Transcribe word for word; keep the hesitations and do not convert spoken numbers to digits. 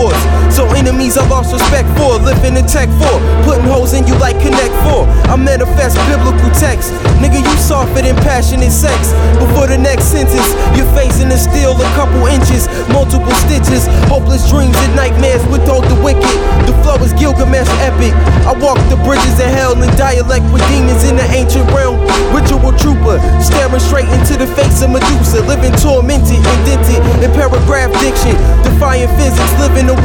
force. So enemies I lost respect for, living in tech for, putting holes in you like Connect four. I manifest biblical text. Nigga, you softer than passionate sex. Before the next sentence, you're facing a steel a couple inches, multiple stitches, hopeless dreams and nightmares withhold the wicked. The flow is Gilgamesh epic. I walk the bridges of hell in dialect with demons in the ancient realm. Ritual trooper, staring straight into the face of Medusa, living tormented, indented in paragraph diction, defying physics, living the